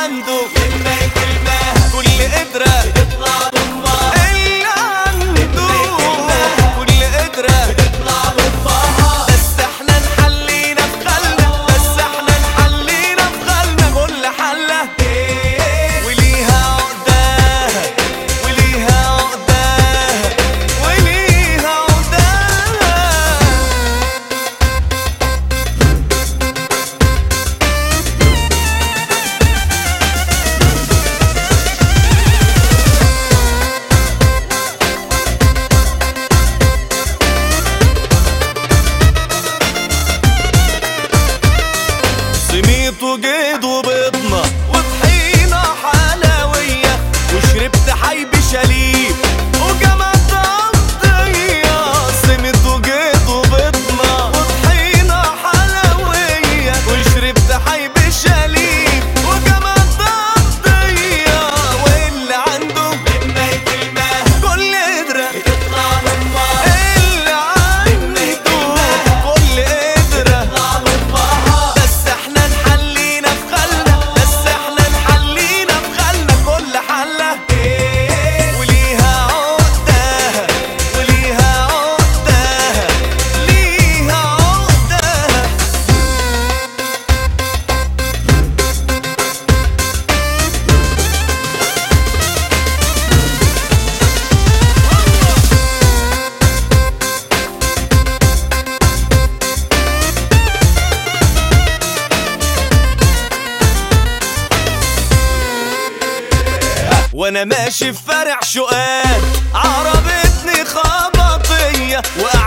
عنده كلمة كلمة كل قدرة بتطلع بأمها، اللي عنده كل قدرة بتطلع بأمها. بس احنا نحلينا في خلنا، بس احنا نحلينا في خلنا كل حلة وليها عقدة وليها عقدة وليها عقدة. سميت وجيد وبيضنا وطحينة حلوية وشربت حي بشليب وجمعت عطية. سميت وجيد وبيضنا وطحينة حلوية وشربت حي بشليب وجمعت عطية. واللي عنده كلمة كلمة كل قدرة بتطلع بأمها، اللي عنده كل قدرة بتطلع بأمها. بس احنا نحلينا في خلنا، بس احنا نحلينا في خلنا كل حلة وليها عقدة وليها عقدة ليها عقدة. وانا ماشي في فرع شقات عربتني خبطية